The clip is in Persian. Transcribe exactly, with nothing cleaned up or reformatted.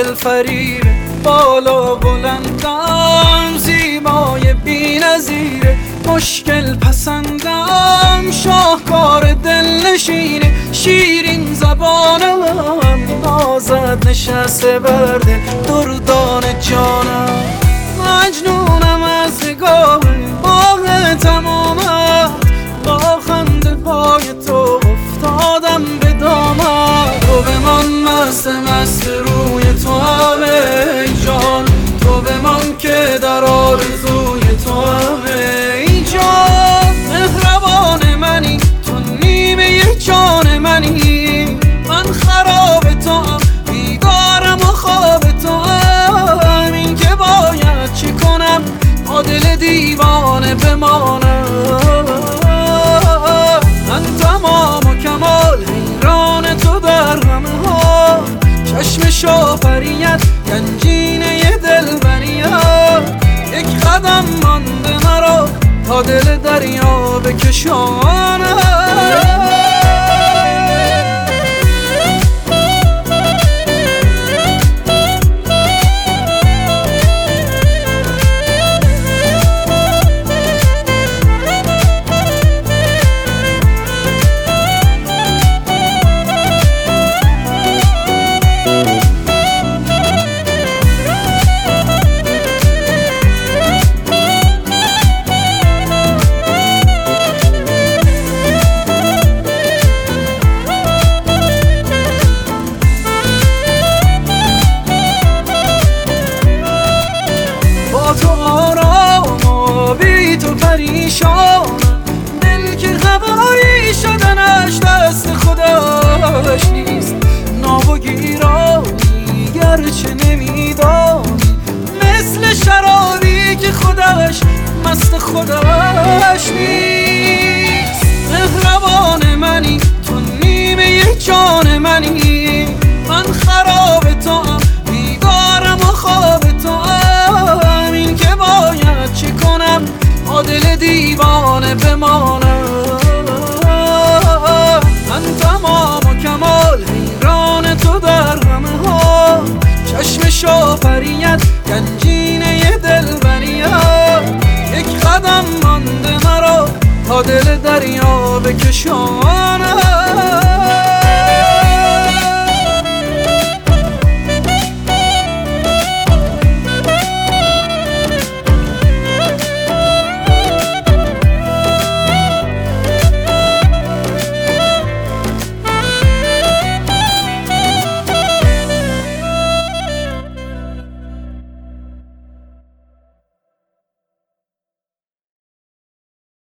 دل فریب بالا بلندم، زیبای بی نظیره، مشکل پسندم، شاهکار دل نشینه، شیرین زبانم، نازد نشسته برده دردان جانم. مجنونم از نگاه باغ تمامت، با خنده پای تو افتادم به دامت. تو بمان مست مست روی تو هم ای جان، تو بمان که در آرزوی تو هم ای جان. مهربان منی تو نیمه جان منی، من خراب تو هم بیدارم و خواب تو هم. این که باید چی کنم با دل دیوانه بمانم. من تمام و کمال حیران تو در همه ها، چشم شافریت گنجینه دلبریت. یک قدم مانده مرا تا دل دریا بکشانم. تو آرام و بی تو پریشانم، دل که هوایی شدنش دست خودش نیست. ناب و گیرانی گرچه نمیدانی، مثل شرابی که خودش مست خودش نیست. مهربان منی تو نیمه جان منی، من خراب تو هم بیدارم و خواب تو هم. این که باید چی کنم با دل دیوانه بمانم. من تمام و کمال حیران تو در همه ها، چشم شافریت گنجینه دلبریت. یک قدم مانده مرا تا دل دریا بکشانم.